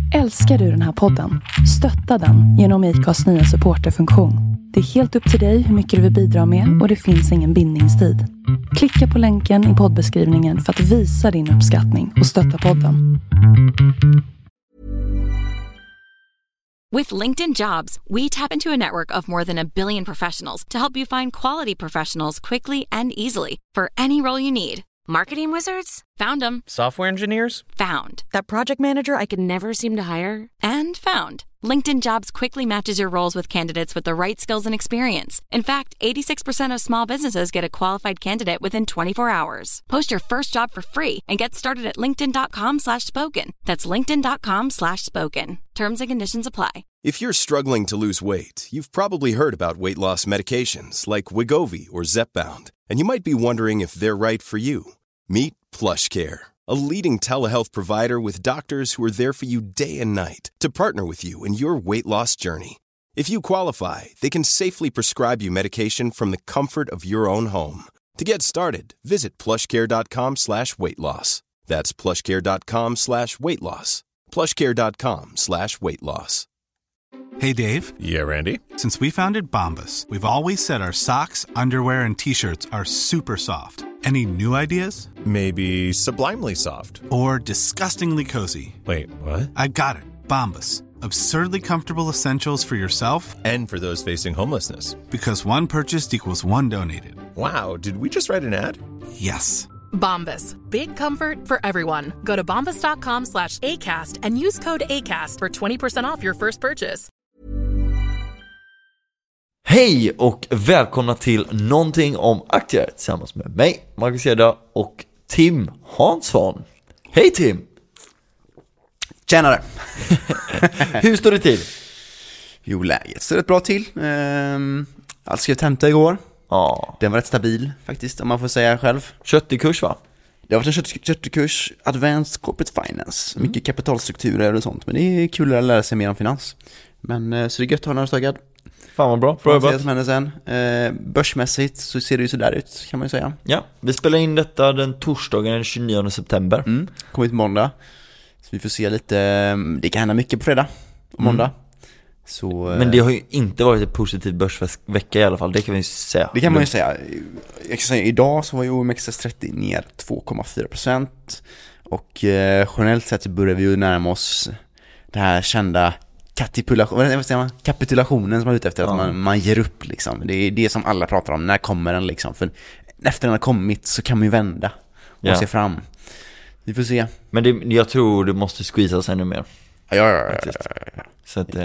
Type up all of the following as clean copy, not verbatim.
Älskar du den här podden? Stötta den genom IKAs nya supporterfunktion. Det är helt upp till dig hur mycket du vill bidra med och det finns ingen bindningstid. Klicka på länken i poddbeskrivningen för att visa din uppskattning och stötta podden. With LinkedIn Jobs, we tap into a network of more than 1 billion professionals to help you find quality professionals quickly and easily for any role you need. Marketing wizards? Found them. Software engineers? Found. That project manager I could never seem to hire? And found. LinkedIn Jobs quickly matches your roles with candidates with the right skills and experience. In fact, 86% of small businesses get a qualified candidate within 24 hours. Post your first job for free and get started at linkedin.com/spoken. That's linkedin.com/spoken. Terms and conditions apply. If you're struggling to lose weight, you've probably heard about weight loss medications like Wegovy or Zepbound, and you might be wondering if they're right for you. Meet PlushCare, a leading telehealth provider with doctors who are there for you day and night to partner with you in your weight loss journey. If you qualify, they can safely prescribe you medication from the comfort of your own home. To get started, visit plushcare.com/weightloss. That's plushcare.com/weightloss. plushcare.com/weightloss. Hey, Dave. Yeah, Randy. Since we founded Bombas, we've always said our socks, underwear, and T-shirts are super soft. Any new ideas? Maybe sublimely soft. Or disgustingly cozy? Wait, what? I got it. Bombas. Absurdly comfortable essentials for yourself And for those facing homelessness. Because one purchased equals one donated. Wow, did we just write an ad? Yes. Bombas. Big comfort for everyone. Go to bombas.com/ACAST and use code ACAST for 20% off your first purchase. Hej och välkomna till Någonting om aktier tillsammans med mig, Marcus Hedda och Tim Hansson. Hej Tim! Tjänare! Hur står det till? Jo, läget står rätt bra till. Jag skrev tenta igår. Ja. Den var rätt stabil faktiskt, om man får säga själv. Köttig kurs, va? Det har varit en köttig kurs, Advanced Corporate Finance. Mycket kapitalstrukturer och sånt. Men det är kul att lära sig mer om finans. Men så det är gött att ha några stögad. Fan vad bra. Bra jobbat. Börsmässigt så ser det ju så där ut, kan man ju säga. Ja, vi spelar in detta den torsdagen den 29 september. Kommer ut måndag. Så vi får se lite. Det kan hända mycket på fredag och måndag. Så, men det har ju inte varit ett positivt börsvecka i alla fall. Det kan vi ju säga. Det kan man ju säga. Jag kan säga idag så var ju OMXS30 ner 2,4%. Och generellt sett så börjar vi ju närma oss det här kända kapitulationen som man är ute efter, att man ger upp liksom. Det är det som alla pratar om. När kommer den liksom? För efter den har kommit så kan man ju vända och se fram. Vi får se. Men jag tror det måste squeezas ännu mer. Ja. Så att,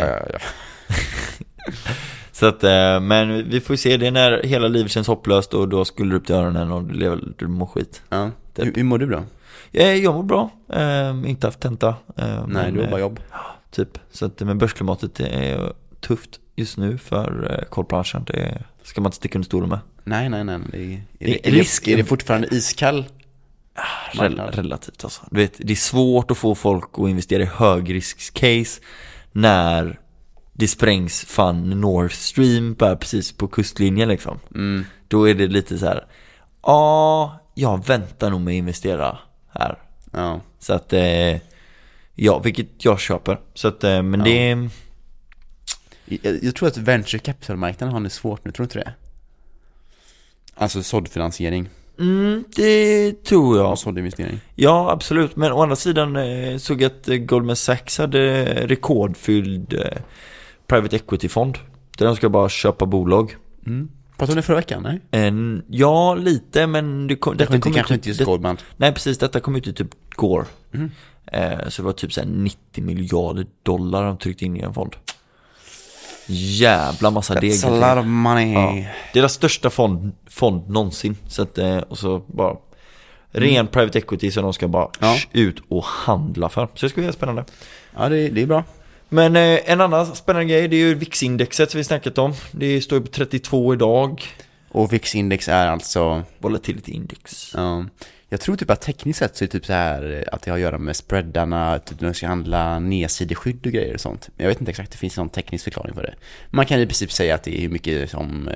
så att, men vi får se. Det är när hela livet känns hopplöst och då skulle du upp till öronen och du mår skit. Ja. Hur mår du då? Jag mår bra. Inte haft tenta. Nej, du har bara jobb. Typ. Så att, men börsklimatet är tufft just nu för kolbranschen. Det ska man inte sticka under stolen med. Nej. Är det fortfarande iskall? Relativt alltså. Du vet, det är svårt att få folk att investera i högriskscase när det sprängs fan North Stream bara precis på kustlinjen liksom. Då är det lite så här. Jag väntar nog med att investera här. Ja. Så att vilket jag köper. Så att men det jag tror att venture capital-marknaden har det svårt nu, tror du inte det? Alltså såddfinansiering. Det tror jag. Såddinvestering. Ja, absolut. Men å andra sidan såg jag att Goldman Sachs hade rekordfylld private equity-fond. Där de ska bara köpa bolag. Pratade ni förra veckan, nej? Ja, lite, men detta kom kanske inte just Goldman. Nej, precis. Detta kom ut i typ går. Så det var typ så här $90 miljarder de tryckte in i en fond. Jävla massa deg. That's a lot of money. Ja. Deras största fond någonsin. Så att, och så bara ren private equity som de ska bara ut och handla för. Så det ska bli spännande. Ja, det är bra. Men en annan spännande grej, det är ju VIX-indexet som vi snackat om. Det står på 32 idag. Och VIX-index är alltså volatility index. Ja. Jag tror typ att tekniskt sett så är det typ så här att det har att göra med spreadarna, typ de ska handla nedsideskydd och grejer och sånt. Men jag vet inte exakt, det finns någon teknisk förklaring för det. Man kan i princip säga att det är hur mycket som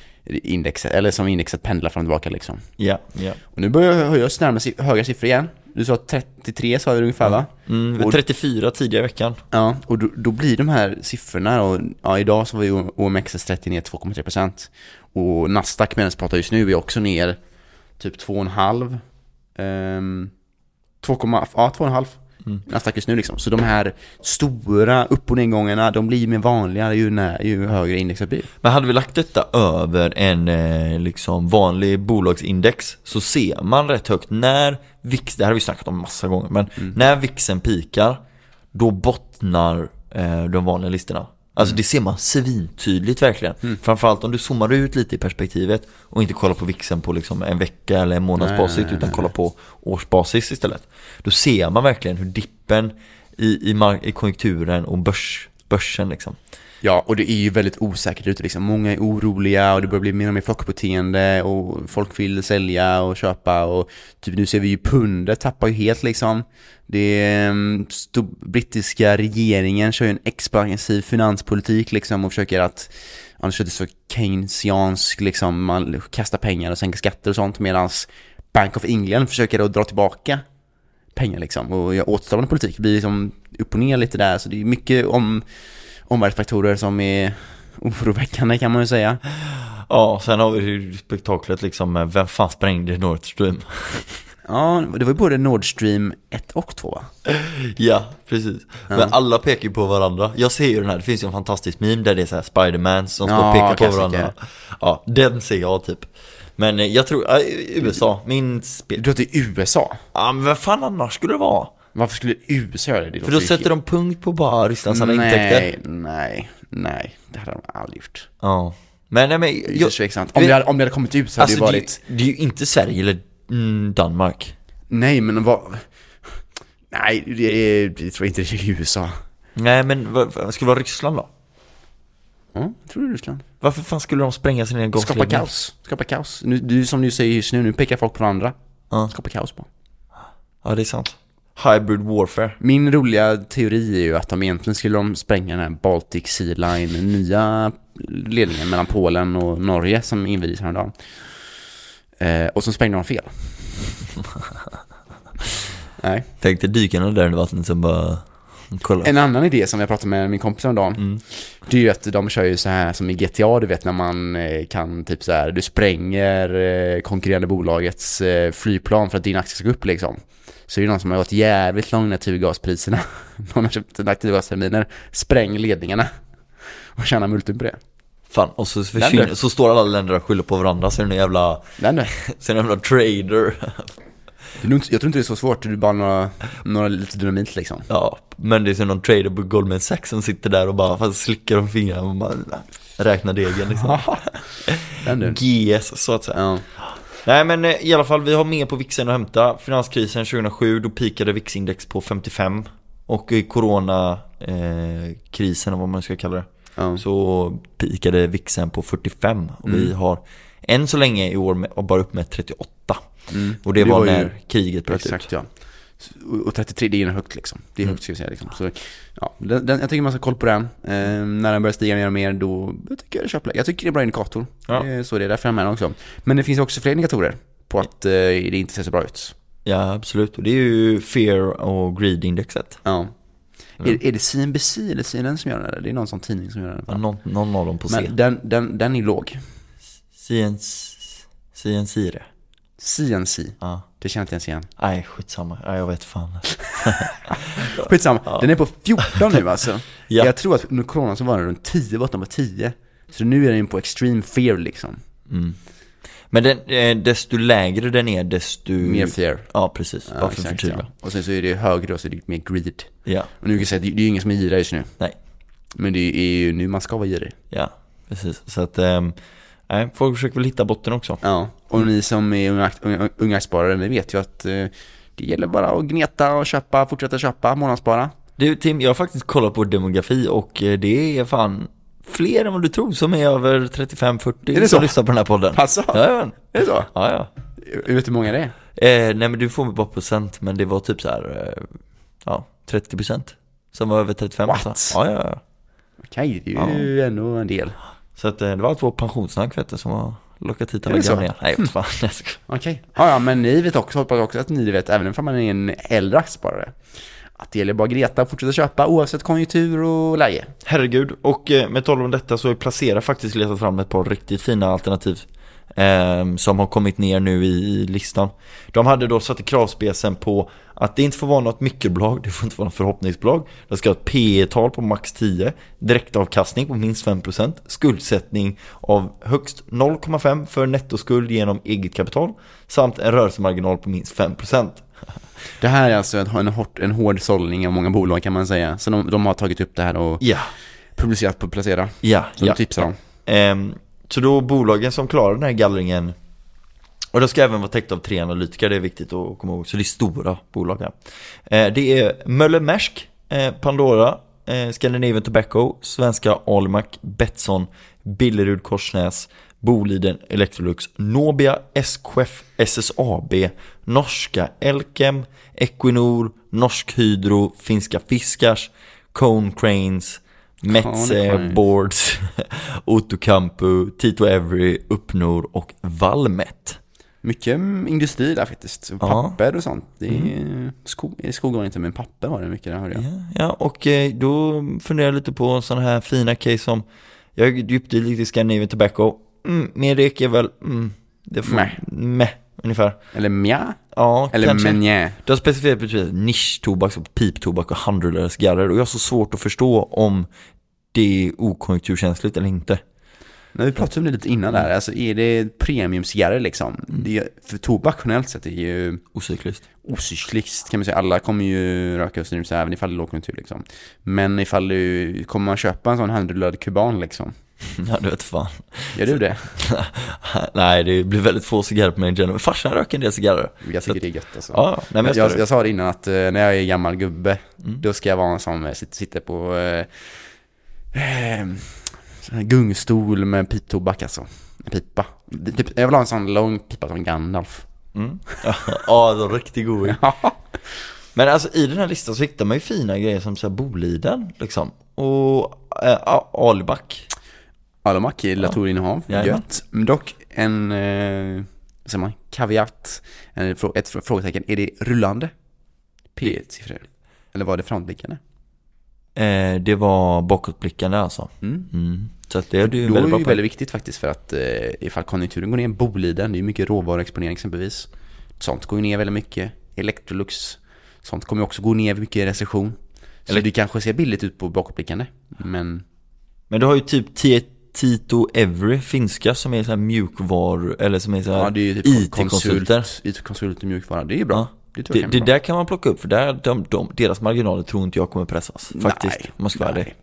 indexet, eller som indexet pendlar fram och tillbaka liksom. Ja. Och nu börjar jag höja höga siffror igen. Du sa 33 sa vi ungefär va? 34 tidigare i veckan. Ja, och då blir de här siffrorna och ja, idag så var ju OMXS30 ner 2,3%. Och Nasdaq medan pratar just nu är också ner typ 2,5. 2,5. Nasdaq just nu liksom. Så de här stora upp- och nedgångarna, de blir mer vanliga ju högre indexet blir. Men hade vi lagt detta över en liksom vanlig bolagsindex, så ser man rätt högt när VIX, det här har vi snackat om massa gånger, men när VIXen pikar, då bottnar de vanliga listorna. Alltså det ser man svintydligt verkligen. Framförallt om du zoomar ut lite i perspektivet och inte kollar på VIXen på liksom en vecka eller en månadsbasis, utan kollar på årsbasis istället. Då ser man verkligen hur dippen i konjunkturen och börsen liksom. Ja, och det är ju väldigt osäkert ute liksom. Många är oroliga och det börjar bli mer och mer flockbeteende och folk vill sälja och köpa och typ nu ser vi ju pundet tappar ju helt liksom. Det brittiska regeringen kör ju en expansiv finanspolitik liksom och försöker att annars är det så keynesiansk liksom, man kastar pengar och sänker skatter och sånt, medan Bank of England försöker att dra tillbaka pengar liksom och göra åtstramande politik. Det blir liksom upp och ner lite där, så det är mycket omvärldsfaktorer som är oroväckande kan man ju säga. Ja, sen har vi ju spektaklet liksom, vem fan sprängde Nord Stream? Ja, det var ju både Nord Stream 1 och 2 va? Ja, precis. Men alla pekar ju på varandra. Jag ser ju den här, det finns ju en fantastisk meme där det är så här Spider-Man som står och pekar på varandra. Ja, den ser jag typ. Men jag tror, USA, min spel. Du tror att det är USA? Ja, men vad fan annars skulle det vara? Varför skulle USA göra det? För då sätter de punkt på bara Rysslands alla intäkter. Nej, det hade de aldrig gjort. Ja. Men om det hade kommit ut så hade alltså, det varit... Det är ju inte Sverige eller Danmark. Nej, men vad... Nej, jag tror inte det är USA. Nej, men vad skulle det vara Ryssland då? Ja, jag tror det är Ryssland. Varför fan skulle de spränga sin egen gasledning? Skapa kaos. Nu, som du säger just nu pekar folk på andra. Skapa kaos på. Ja, det är sant. Hybrid warfare. Min roliga teori är ju att de egentligen skulle spränga den här Baltic Sea Line, nya ledningen mellan Polen och Norge som invigdes häromdagen. Och så sprängde de fel. Nej. Tänk dig dykarna där under vattnet som bara... Kolla. En annan idé som jag pratade med min kompis om dagen, det är ju att de kör ju så här som i GTA, du vet när man kan typ så här, du spränger konkurrerande bolagets flygplan för att din aktie ska gå upp liksom. Så är det någon som har gått jävligt långt naturgaspriserna. Någon har köpt naturgasterminer, spräng ledningarna och tjänar multum på det. Fan, och så försvinner, så står alla länder och skyller på varandra, så är det en jävla trader. Jag tror inte det är så svårt, det är bara några lite dynamit liksom. Ja, men det är så någon trader på Goldman Sachs som sitter där och bara slickar om fingrarna och bara räknar degen liksom. GS så att säga. Ja. Nej, men i alla fall, vi har mer på VIXen att hämta. Finanskrisen 2007, då pikade VIX-index på 55. Och i coronakrisen, vad man ska kalla det, så pikade VIXen på 45. Och vi har än så länge i år bara upp med 38. Och det var när kriget bröt ut. Exakt, ja. Och 33, det är högt liksom. Det är högt, ska jag säga liksom. Så ja, jag tycker man ska kolla på den. När den börjar stiga mer och mer, då tycker jag det köpläge. Jag tycker det är en bra indikator. Så det är därför jag med också. Men det finns också fler indikatorer på att det inte ser så bra ut. Ja, absolut. Och det är ju Fear och Greed-indexet. Ja. Är det CNBC eller CNN som gör det? Det är någon sån tidning som gör det. Ja, någon av dem på C. Men den är låg. CNC det. CNC. Ja. Det känner inte ens igen. Nej, skitsamma. Ja, jag vet fan. Skitsamma. Ja. Den är på 14 nu alltså. Ja. Jag tror att under corona så var den runt 10, botten på 10. Så nu är den på extreme fear liksom. Men desto lägre den är, desto... mer fear. Ja, precis. Ja, exakt, ja. Och sen så är det högre och så är det mer greed. Ja. Och nu kan jag säga att det är ju ingen som är girig just nu. Nej. Men det är ju nu man ska vara girig. Ja, precis. Så att... folk försöker väl hitta botten också. Ja, och ni som är unga sparare, ni vet ju att det gäller bara att gneta och fortsätta köpa, månadsspara. Du Tim, jag har faktiskt kollat på demografi och det är fan fler än vad du tror som är över 35-40 som lyssnar på den här podden. Alltså? Ja, är det så? Ja. Vet du hur många det är? Nej, men du får mig bara procent, men det var typ så här 30% som var över 35. What? Ja. Okej, det är ju ändå en del. Så att det var 2 pensionssnack som var lockat hit alla gamlingar. Nej, fan. Okej. Ja, men ni vet också, hoppas också att ni vet, även om man är en äldre aktiesparare, att det gäller bara Greta och fortsätta köpa oavsett konjunktur och läge. Herregud, och med tal om detta så är Placera faktiskt letat fram ett par riktigt fina alternativ som har kommit ner nu i listan. De hade då satt i kravspecen på att det inte får vara något mikrobolag, det får inte vara något förhoppningsbolag. Det ska ha ett P/E-tal på max 10, direktavkastning på minst 5%, skuldsättning av högst 0,5 för nettoskuld genom eget kapital samt en rörelsemarginal på minst 5%. Det här är alltså en hård sållning av många bolag kan man säga. Så de har tagit upp det här och publicerat på Placera. Så de tipsar om. Så då bolagen som klarar den här gallringen, och det ska även vara täckt av 3 analytiker, det är viktigt att komma ihåg. Så det är stora bolag här. Det är Möller Maersk, Pandora, Scandinavian Tobacco, Svenska Alimak, Betsson, Billerud Korsnäs, Boliden, Electrolux, Nobia, SKF, SSAB, Norska Elkem, Equinor, Norsk Hydro, Finska Fiskars, Cone Cranes, Metze, Boards, Outokumpu, Tito Every, Uppnor och Valmet. Mycket industri där faktiskt. Papper och sånt. Det är skog var inte, men papper var det mycket där, hörde jag. Ja, och då funderar jag lite på sådana här fina case som jag djupte lite i Scandinavian Tobacco. Mer det är väl det får ungefär. Eller mja? Ja, eller kanske. Menje. Det har specificerat betyder nisch-tobak, så piptobak och handrullare-cigarrer. Och jag har så svårt att förstå om det är okonjunkturkänsligt eller inte. När vi pratade om det lite innan där, alltså är det premiumcigarrer liksom? För tobak generellt sett är ju ocykliskt kan man säga. Alla kommer ju röka och snusa även ifall det är lågkonjunktur liksom. Men ifall kommer man köpa en sån handrullad kuban liksom? Ja, du vet fan. Gör du det? Nej, det blir väldigt få cigarrer på mig. Men farsan röker en del cigarrer. Jag tycker det är gött alltså. Ja, nej, men jag sa det innan att när jag är gammal gubbe, då ska jag vara en som sitter på gungstol med piptobak alltså. En pipa. Jag vill ha en sån lång pipa som Gandalf. Ja, det är riktigt god. Men alltså i den här listan så hittar man ju fina grejer som så här Boliden liksom. Och Alimak. Alimak i Latour-innehav. Gött. Dock en kaviat. Ett frågetecken. Är det rullande P-siffror? Eller var det frontblickande? Det var bakåtblickande alltså. Så att det är ju väldigt viktigt faktiskt, för att ifall konjunkturen går ner, Boliden, det är ju mycket råvaruexponering exempelvis. Sånt går ju ner väldigt mycket. Electrolux, sånt kommer också gå ner mycket i recession. Så det kanske ser billigt ut på bakåtblickande. Men du har ju typ Tito Every, finska, som är så här mjukvar, eller som är så här IT-konsulter. IT-konsult och mjukvara, det är ju bra. Det där kan man plocka upp, för där, deras marginaler tror inte jag kommer pressas. Faktiskt, om man ska vara det.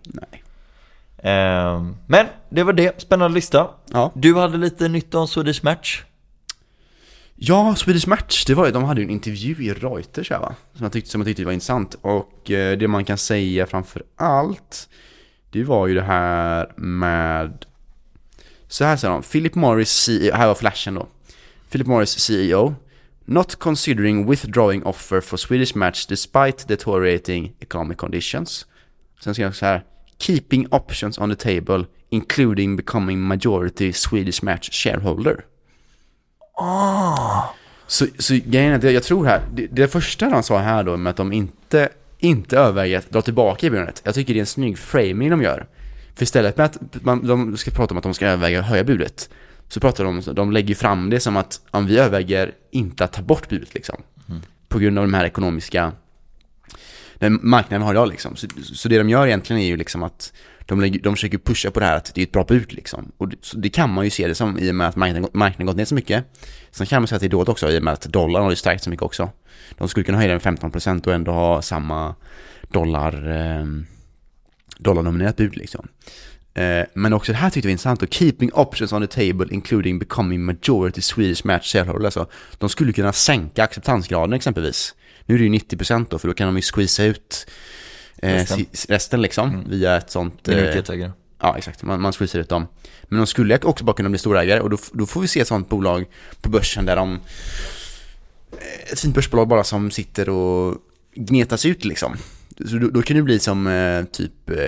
Men det var det, spännande lista. Du hade lite nytt om Swedish Match. Ja, Swedish Match, de hade ju en intervju i Reuters här, va? Som jag tyckte var intressant. Och det man kan säga framför allt, det var ju det här med, så här säger de, Philip Morris CEO, här var flashen då. Philip Morris CEO, not considering withdrawing offer for Swedish Match despite deteriorating economic conditions. Sen ska jag så här, keeping options on the table including becoming majority Swedish Match shareholder. Så grejen är att jag tror här, det första de sa här då, med att de inte överväger att dra tillbaka erbjudandet, jag tycker det är en snygg framing de gör. För istället med att de ska prata om att de ska överväga att höja budet, så pratar de lägger fram det som att om vi överväger inte att ta bort budet liksom, på grund av de här ekonomiska, den marknaden har idag liksom. Så det de gör egentligen är ju liksom att de försöker pusha på det här att det är ett bra bud liksom. Och det kan man ju se det som, i och med att marknaden gått ner så mycket. Sen kan man säga att det är dåligt också, i och med att dollarn har ju stärkt så mycket också. De skulle kunna höja den 15% och ändå ha samma dollarnominerat bud liksom. Men också det här tyckte vi var intressant, och keeping options on the table including becoming majority Swedish Match shareholder. Alltså, de skulle kunna sänka acceptansgraden exempelvis. Nu är det ju 90% då, för då kan de ju squeeza ut resten liksom, via ett sånt minoritetsägare. Ja, exakt, man squeezar ut dem. Men de skulle också bara kunna bli storägare, och då får vi se ett sånt bolag på börsen där ett fint börsbolag bara som sitter och gnetas ut liksom. Så då kan det bli som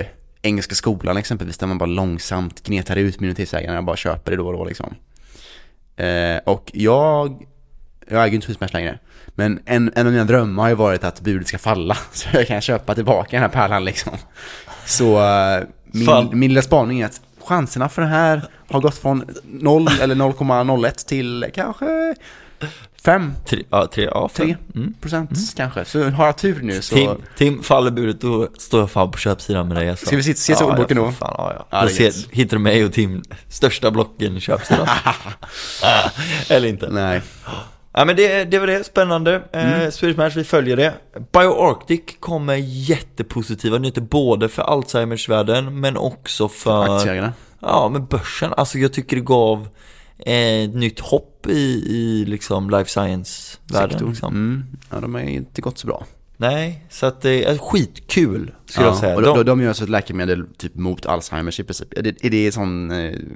Engelska skolan exempelvis, där man bara långsamt gnetar ut minoritetsägarna och bara köper det då och då liksom. Och jag äger inte Swedish Match längre. Men en av mina drömmar har ju varit att budet ska falla. Så jag kan köpa tillbaka den här pärlan liksom. Så min lilla spaning är att chanserna för det här har gått från 0 eller 0,01 till kanske 3% kanske. Så har jag tur nu så... Tim faller budet, då står jag fan på köpsidan med dig alltså. Ska vi se solboken då? Då hittar du mig och Tim största blocken i köpsidan. Eller inte. Nej. Ja, men det var det, spännande. Swedish Match, vi följer det. BioArctic kommer jättepositiva nyheter både för Alzheimers-världen men också för aktieägarna. Ja, men börsen. Alltså jag tycker det gav ett nytt hopp i liksom life science-världen liksom. Ja, de har inte gått så bra. Nej, så att det är skitkul skulle jag säga. Och de gör alltså ett läkemedel typ mot Alzheimers i princip. Är det sån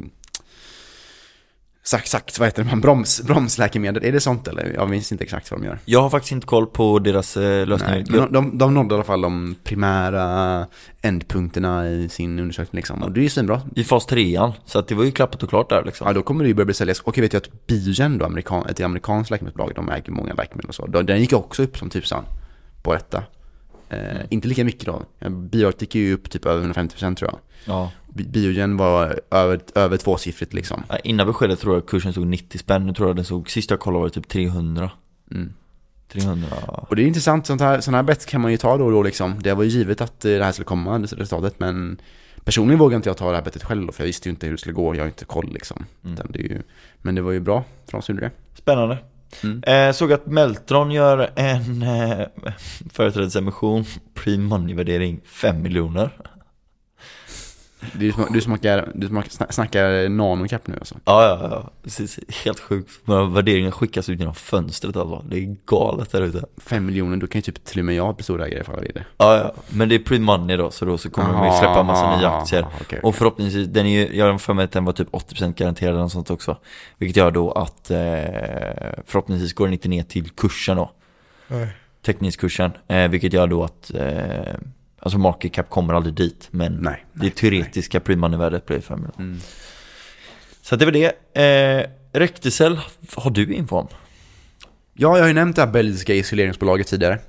Sagt, vad heter det? Bromsläkemedel. Är det sånt eller? Jag minns inte exakt vad de gör. Jag har faktiskt inte koll på deras lösningar. Nej, men de nådde i alla fall de primära ändpunkterna i sin undersökning liksom. Och det är ju svinbra. I fas 3an, så att det var ju klappat och klart där liksom. Ja, då kommer det ju börja bli säljas. Och jag vet ju att Biogen då, ett amerikanskt läkemedelsbolag, de äger många läkemedel och så. Den gick också upp som tusan på detta. Inte lika mycket då. BioArctic är ju upp typ över 150% tror jag. Ja. Biogen var över tvåsiffrigt liksom. Ja, innan beskedet tror jag kursen stod 90 spänn. Nu tror jag den såg, sist jag kollade var det typ 300. 300. Och det är intressant, sån här bett kan man ju ta då och då liksom. Det var ju givet att det här skulle komma, resultatet. Men personligen vågar inte jag ta det här bettet själv då, för jag visste ju inte hur det skulle gå. Jag har inte koll liksom. Men det var ju bra för oss som gjorde det. Spännande. Såg att Meltron gör en företrädesemission, pre-money-värdering 5 miljoner. Du snackar nanocap nu alltså. Ja, precis, helt sjukt. Värderingar skickas ut genom fönstret alltså. Det är galet där ute. 5 miljoner, då kan ju typ till och med jag bli stora grejer för det. Ja, men det är pre-money då, så kommer de släppa en massa nya aktier. Okay. Och förhoppningsvis, den är ju, jag har för mig att den var typ 80% garanterad och sånt också. Vilket gör då att förhoppningsvis går den inte ner till kursen då. Teckningskursen. Vilket gör då att alltså market cap kommer aldrig dit, men det teoretiska pre-money-värdet blir 5 miljoner. Så det var det. Recticel, har du info om? Ja, jag har ju nämnt det här belgiska isoleringsbolaget tidigare.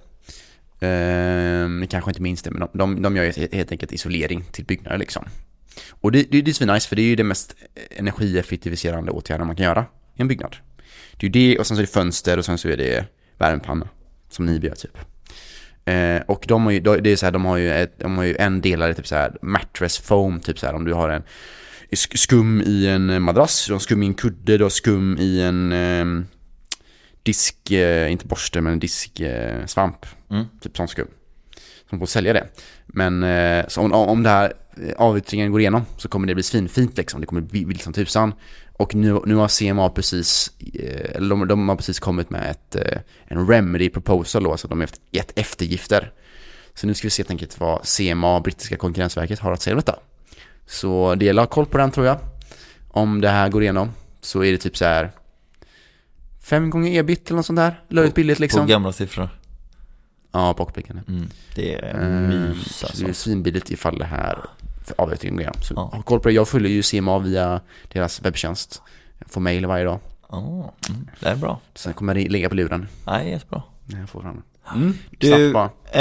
Ni kanske inte minns det, men de gör ju helt enkelt isolering till byggnader liksom. Och det är så nice, för det är ju det mest energieffektiviserande åtgärden man kan göra i en byggnad. Det är ju det, och sen så är det fönster, och sen så är det värmepanna som ni gör typ. Och de har ju, det är så här, de har ju en delare typ så här mattress foam typ så här, om du har en skum i en madrass, du har skum i en kudde, du har skum i en disk, inte borste men en disksvamp, typ sån skum som får sälja det. Men så om det här avyttringen går igenom så kommer det bli svinfint liksom, det kommer bli vilt som tusan. Och nu har CMA precis de har precis kommit med en remedy proposal då, alltså de har gett eftergifter. Så nu ska vi se helt enkelt vad CMA, brittiska konkurrensverket, har att säga om detta. Så det gäller att ha koll på den tror jag. Om det här går igenom så är det typ så här 5 gånger ebit eller något sånt där. Löjligt billigt liksom. På gamla siffror. Ja, bakblickande. Det är mys alltså. Det är svinbilligt ifall det här avyttringen går igenom. Så ha koll på det. Jag följer ju CMA via deras webbtjänst. Jag får mejl varje dag. Det är bra. Sen kommer det ligga på luren. Nej, jättebra. Jag får fram. Du,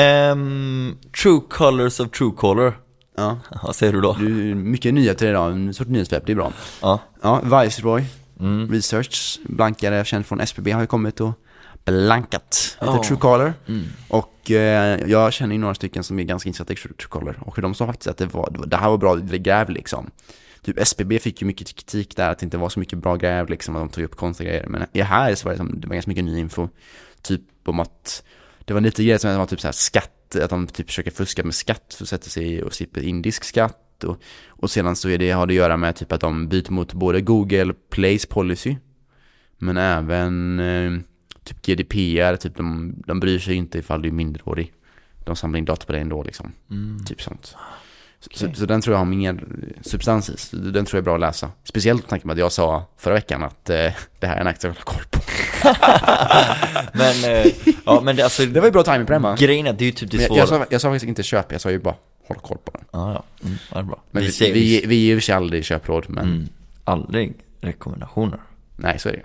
True Colors of Truecaller. Ja. Vad säger du då? Mycket nyheter idag. En sorts nyhetswebb, det är bra. Ja, Viceroy Research, blankare känd från SPB, har ju kommit och blankat lite Truecaller. Och jag känner ju några stycken som är ganska insatta i Truecaller. Och de sa faktiskt att det här var bra gräv liksom. Typ SPB fick ju mycket kritik där att det inte var så mycket bra gräv liksom, att de tog upp konstiga grejer. Men här så var det ganska mycket ny info. Typ om att det var lite grejer som var typ så här skatt, att de typ försöker fuska med skatt för att sätta sig och slippa indisk skatt. Och sedan så har det att göra med typ att de byter mot både Google Place Policy, men även typ GDPR, typ de bryr sig inte ifall du är mindreårig. De samlar in data på dig ändå liksom. Typ sånt. Okay. Så den tror jag har mer substans i. Den tror jag är bra att läsa. Speciellt med tanke på att jag sa förra veckan att det här är en aktie jag vill ha koll på. men det, alltså, det var ju bra timing på den, va? Grejen är, det är ju typ det svåra. Jag sa faktiskt inte köp, jag sa ju bara håll koll på den. Det är bra. Men vi är ju aldrig köpråd, men aldrig rekommendationer. Nej, så är det.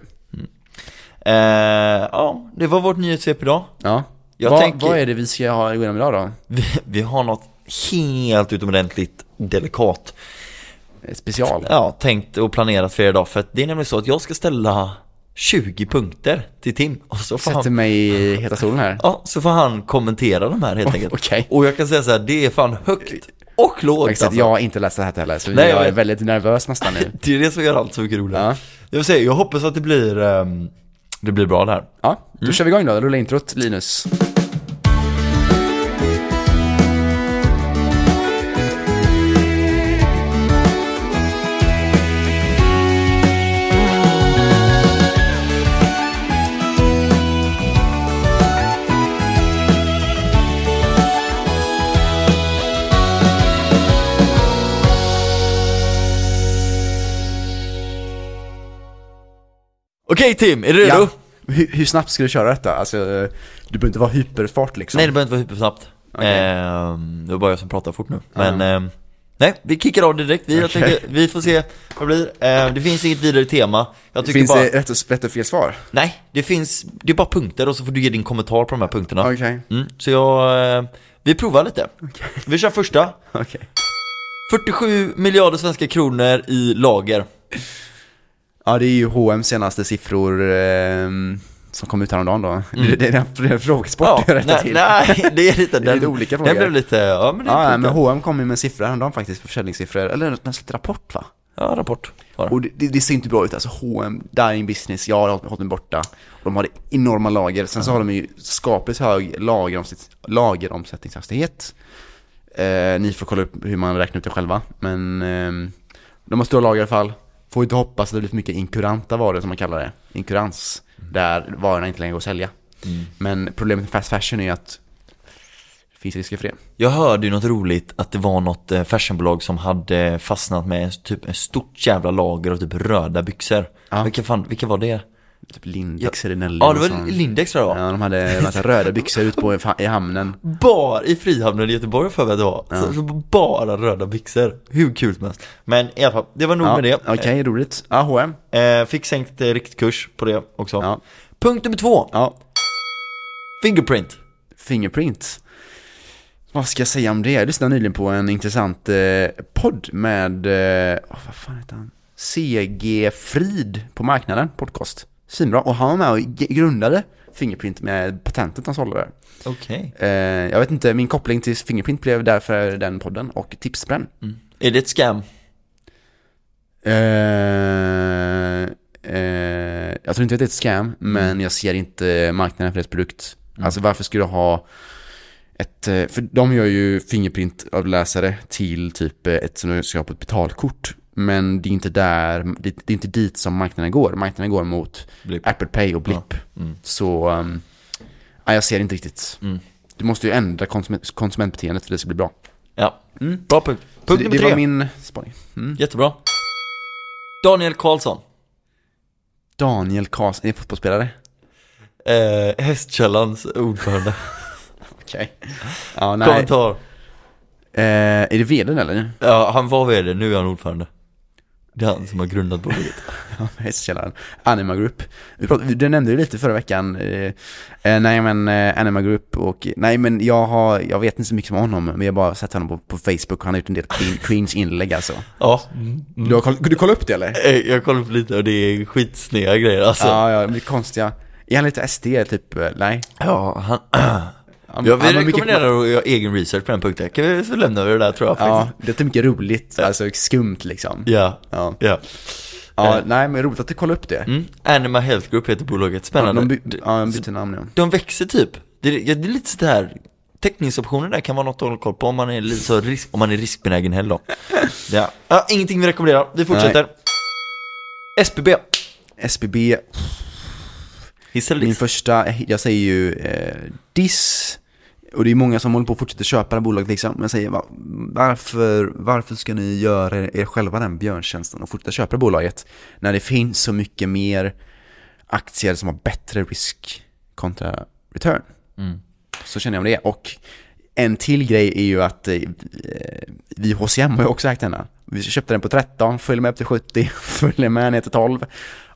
Ja, det var vårt nyhetssvep idag. Ja. Vad är det vi ska ha igenom idag då? Vi har något helt utomordentligt delikat Special. Ja, tänkt och planerat för idag. För att det är nämligen så att jag ska ställa 20 punkter till Tim. Och så får sätter mig i heta stolen här. Ja, så får han kommentera de här helt enkelt. Okay. Och jag kan säga så här, det är fan högt och lågt. Alltså. Jag har inte läst det här heller, så nej, jag är väldigt nervös nästan nu. Det är det som gör allt så mycket roligt. Ja. Jag vill säga, jag hoppas att det blir bra där. Ja, då kör vi igång då. Rulla introt, Linus. Okej Tim, är du redo? Ja. Hur snabbt ska du köra detta? Alltså, du behöver inte vara hyperfart liksom. Nej, det behöver inte vara hypersnabbt. Okay. Det var bara jag som pratar fort nu. Men nej, vi kickar av det direkt. Vi får se vad det blir. Det finns inget vidare tema. Finns det rätt och fel svar? Nej, det är bara punkter och så får du ge din kommentar på de här punkterna. Okay. Så vi provar lite. Okay. Vi kör första. 47 miljarder svenska kronor i lager. Ja, det är ju H&M senaste siffror som kom ut häromdagen då. Det är en frågesport att rätta till. Nej, det är lite olika frågor. Den blev lite, men H&M kom ju med siffror häromdagen faktiskt, försäljningssiffror. Eller nästan rapport va? Ja, rapport. Och det ser inte bra ut. Alltså H&M, dying business, jag har hållit dem borta. Och de har enorma lager. Sen så har de ju skapligt hög lageromsättningshastighet. Ni får kolla upp hur man räknar ut det själva. Men de har stora lager i alla fall. Får inte hoppas att det blir för mycket inkuranta varor som man kallar det. Inkurans. Där varorna inte längre går att sälja. Men problemet med fast fashion är att det finns risker för det. Jag hörde ju något roligt att det var något fashionbolag som hade fastnat med typ en stort jävla lager av typ röda byxor. Ja. Vilka var det? Typ Lindex eller Nelly. Ja, det var Lindex tror jag. Ja, de hade en massa röda byxor ut på i hamnen. Bara i Frihamnen i Göteborg för att det var. Ja. Så bara röda byxor. Hur kul som helst. Men i alla fall, det var nog med det. Okej, roligt. Ja, H&M. Fick sänkt riktkurs på det också. Ja. Punkt nummer 2. Ja. Fingerprint. Vad ska jag säga om det? Jag lyssnade nyligen på en intressant podd med vad fan heter han? CG Frid på marknaden, podcast. Svinbra. Och han var med och grundade Fingerprint med patentet han sålde där. Okej. Jag vet inte, min koppling till Fingerprint blev därför den podden och tips på den. Är det ett scam? Jag tror inte att det är ett scam, men jag ser inte marknaden för deras produkt. Alltså varför skulle du ha för de gör ju fingerprintavläsare till typ ett som du ska ha på ett betalkort. Men det är inte där, det är inte dit som marknaden går. Marknaden går mot Blip. Apple Pay och Blip. Så jag ser inte riktigt. Du måste ju ändra konsumentbeteendet för det ska bli bra. Ja, bra punkt. Punkt nummer 3. Det var min spaning. Jättebra. Daniel Karlsson. Är det fotbollsspelare? Hästkällans ordförande. Okej. Ja, nej. Kommentar. Är det vdn eller? Ja, han var vd, nu är han ordförande. Det är han som har grundat bolaget. Ja, hästkällan. Anima Group. Du nämnde ju lite förra veckan. Anima Group och jag vet inte så mycket om honom, men jag har bara sett honom på Facebook och han har gjort en del cringe inlägg alltså. Ja. Du kollar upp det eller? Jag kollar upp lite och det är skitsnäga grejer alltså. Ja, det är konstiga. Är han lite SD typ? Nej. Ja, jag vill rekommendera att göra egen research på den punkten. Kan vi så lämna det där tror jag faktiskt. Ja, det är mycket roligt, alltså skumt liksom. Ja. Nej, men roligt att du kollar upp det. Anima Health Group heter bolaget. Spännande. De byter namn, ja. De växer typ. Det är lite så här. Teckningsoptioner där kan vara något att hålla koll på om man är lite så om man är riskbenägen heller. Ja, ingenting vi rekommenderar. Vi fortsätter. Nej. SBB. Min första, jag säger ju diss. Och det är många som håller på att fortsätta köpa det här bolaget liksom. Men jag säger, varför ska ni göra er själva den björntjänsten och fortsätta köpa bolaget när det finns så mycket mer aktier som har bättre risk kontra return? Så känner jag om det. Och en till grej är ju att vi HCM har ju också ägt denna. Vi köpte den på 13, följer med upp till 70, följer med ner till 12.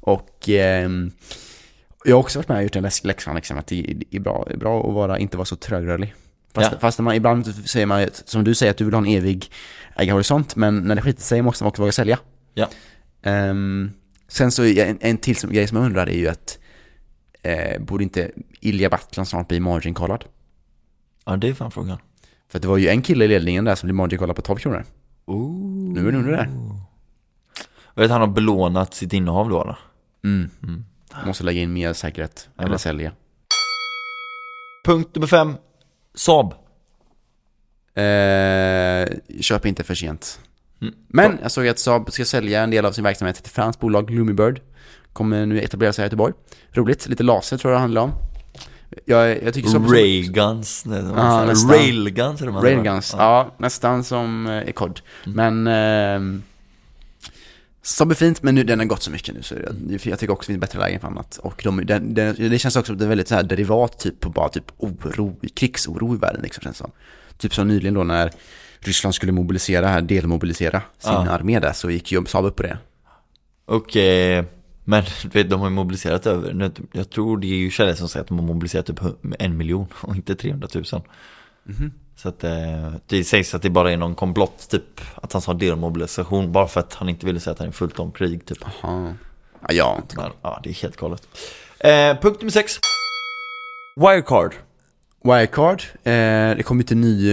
Och jag har också varit med och gjort en läxan liksom, att det är bra att inte vara så trögrörlig. Fast man, ibland säger man, som du säger, att du vill ha en evig ägarhorisont, men när det skiter sig måste man också våga sälja. Ja. Sen så en till grej som jag undrar är ju att borde inte Ilja Battlan snart bli margin-callad? Ja, det är fan frågan. För att det var ju en kille i ledningen där som blev margin-callad på 12 kronor. Nu är det under där. Jag vet, han har belånat sitt innehav då, eller? Måste lägga in mer säkerhet eller sälja. Punkt nummer 5. Saab. Köp inte för sent. Men jag såg att Saab ska sälja en del av sin verksamhet till franskt bolag Lumibird. Kommer nu etablera sig i Göteborg. Roligt, lite laser tror jag det handlar om. Jag tycker Saab Rayguns. Railguns är det man Railguns, ja, nästan som kod. Men Saab är fint, men nu den har gått så mycket nu så jag tycker också det finns bättre lägen för annat. Och det känns också som det är väldigt så här derivat typ på bara typ oro, krigsoro i världen liksom, känns som. Typ som nyligen då när Ryssland skulle delmobilisera sin armé där, så gick ju Saab upp på det. Okej, men vet, de har ju mobiliserat över, jag tror det är ju källor som säger att de har mobiliserat typ 1 miljon och inte 300 000. Så att det sägs att det bara är någon komplott typ, att han sa delmobilisation bara för att han inte ville säga att han är fullt om krig typ. Ja, det är helt galet. Punkt nummer 6. Wirecard. Det kommer inte ny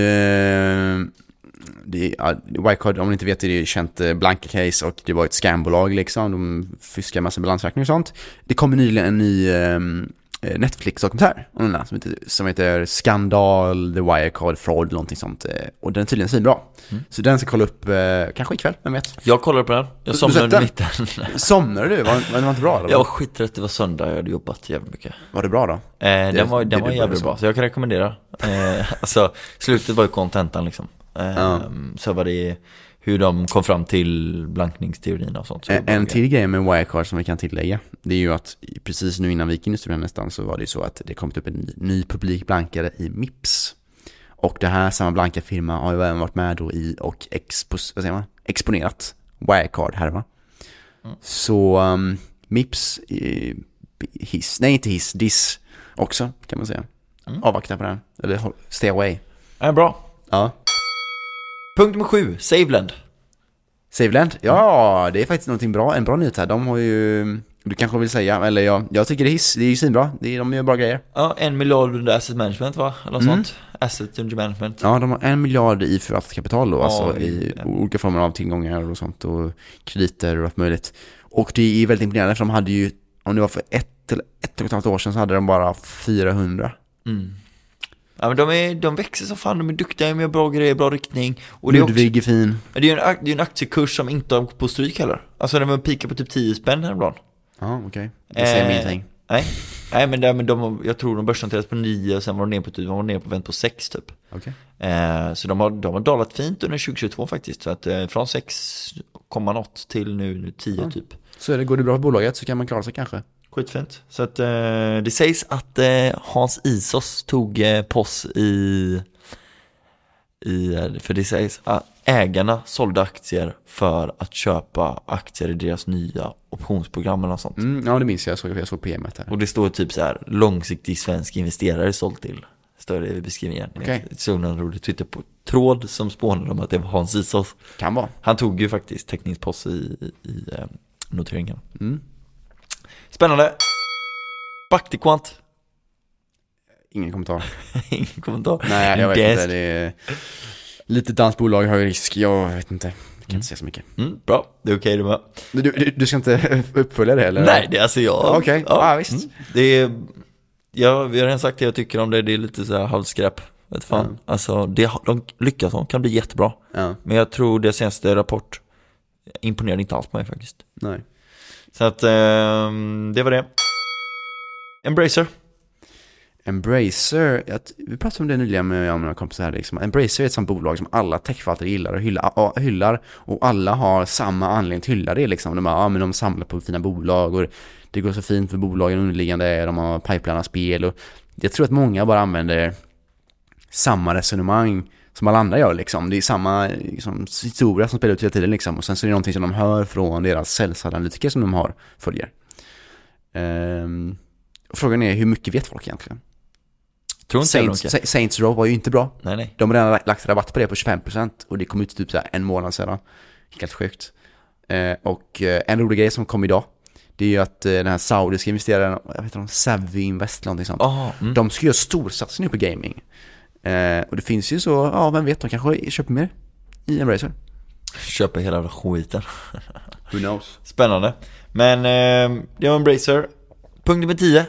Wirecard, om ni inte vet det, är känt Blanka-case och det var ett scambolag liksom, de fuskar massa balansräkningar och sånt. Det kommer nyligen en ny Netflix-dokumentär som heter Skandal, The Wirecard Fraud, någonting sånt, och den är tydligen svinbra. Så den ska kolla upp kanske ikväll, vem vet. Jag kollade på den, jag somnade i mitten. Somnade du? Var det inte bra eller? Jag var skiträtt, det var söndag, jag hade jobbat jävligt mycket. Var det bra då? Den var jävligt bra, så jag kan rekommendera. Alltså, slutet var ju kontentan liksom. Så var det hur de kom fram till blankningsteorin och sånt. En till grej med Wirecard som vi kan tillägga, det är ju att precis nu innan vi gick in i studion nästan, så var det så att det kommit upp en ny publik blankare i Mips. Och det här samma blanka firma har ju även varit med då i och exponerat Wirecard här, va? Så Mips diss också kan man säga. Avvakta på den, eller stay away. Bra. Ja. Punkt nummer 7, SaveLend, ja, det är faktiskt någonting bra, en bra nyhet här. De har ju, du kanske vill säga, eller jag tycker det är ju svinbra, de gör bra grejer. Ja, 1 miljard under asset management, va? Eller sånt, asset under management. Ja, de har 1 miljard i förvaltat kapital då, alltså i olika former av tillgångar och sånt, och krediter och allt möjligt. Och det är väldigt imponerande, för de hade ju, om det var för ett och ett halvt år sedan, så hade de bara 400. Ja, men de växer så fan, de är duktiga med bra grejer, bra riktning. Och Ludvig är fin. Det är en aktiekurs som inte har gått på stryk heller. Alltså den var pikad på typ 10 spänn häromdagen. Ja, okej. Det säger mig ingenting. Nej, men jag tror de börsnoterades på 9 och sen var de ner på vänt på 6 typ. Okej. Så de har dalat fint under 2022 faktiskt. Så att från 6,något till nu 10 typ. Så går det bra på bolaget så kan man klara sig kanske. Skitfint. Så att det sägs att Hans Isos tog POS i för det sägs att ägarna sålde aktier för att köpa aktier i deras nya optionsprogram eller sånt. Ja, det minns jag såg PM:et här. Och det står typ så här: långsiktig svensk investerare sålt till. Står det i beskrivningen. Okay. Så någon rolig Twitter på tråd som spånade om att det var Hans Isos. Kan vara. Han tog ju faktiskt teckningsPOS i noteringen. Spännande. Baktiquant. Ingen kommentar. Ingen kommentar. Nej, jag vet inte. Det är lite dansbolag, hög risk. Jag vet inte. Jag kan inte säga så mycket. Bra, det är okej. Du ska inte uppfölja det eller? Nej, det är alltså jag. Okej, visst. Det är, vi har redan sagt det jag tycker om det. Det är lite så här halvskräp. Vet fan. Alltså, de lyckas, de kan bli jättebra. Men jag tror det senaste rapport imponerade inte alls på mig faktiskt. Nej. Så att det var det. Embracer, vi pratade om det nyligen med några kompisar här liksom. Embracer är ett sånt bolag som alla techförvaltare gillar och hyllar, och alla har samma anledning till att hylla det liksom. Men de samlar på fina bolag och det går så fint för bolagen underliggande, de har pipeline spel, och jag tror att många bara använder samma resonemang som alla andra gör liksom. Det är samma liksom, historia som spelar ut hela tiden liksom. Och sen så är det någonting som de hör från deras säljanalytiker som de följer. Frågan är hur mycket vet folk egentligen? Tror inte Saints Row var ju inte bra. Nej. De har redan lagt rabatt på det på 25% och det kom ut typ så här en månad sedan. Helt sjukt. Och en rolig grej som kom idag, det är ju att den här saudiska investeraren, jag vet inte, Savvy Invest någonting sånt. De ska göra storsatsning på gaming. Och det finns ju så, ja, vem vet, de kanske köper mer i Embracer. Köper hela skiten. Who knows? Spännande. Men det var Embracer. Punkt nummer 10.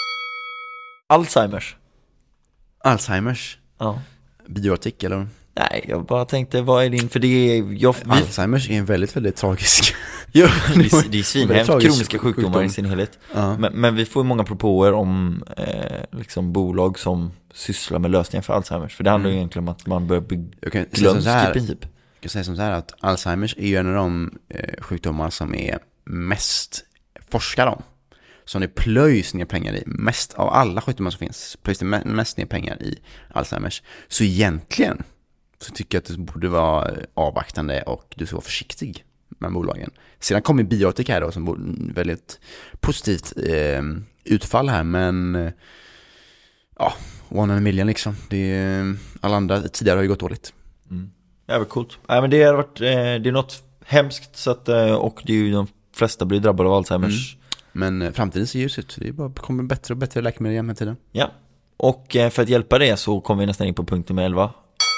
Alzheimers. Ja. Biotik eller? Nej, jag bara tänkte, vad är din, för det är Alzheimers är en väldigt, väldigt tragisk. Jo, det är svinhemskt, kroniska sjukdomar i sin helhet. Men vi får många propåer om liksom bolag som sysslar med lösningar för Alzheimers. För det handlar ju egentligen om att man börjar glömsk i princip. Jag kan säga som så här att Alzheimers är ju en av de sjukdomar som är mest forskade om. Som det plöjs ner pengar i. Mest av alla sjukdomar som finns plöjs det mest ner pengar i Alzheimers. Så egentligen så tycker jag att det borde vara avvaktande och du ska vara försiktig med bolagen. Sedan kommer biotik här då som väldigt positivt utfall här, men ja, one in a million liksom. Alla andra tidigare har ju gått dåligt. Ja, det coolt. Nej, men det har varit det är något hemskt så att, och det är ju de flesta blir drabbade av Alzheimers. Men framtiden ser ljus ut. Det kommer bättre och bättre läkemedel igen med tiden. Ja. Och för att hjälpa det så kommer vi nästan in på punkt nummer 11.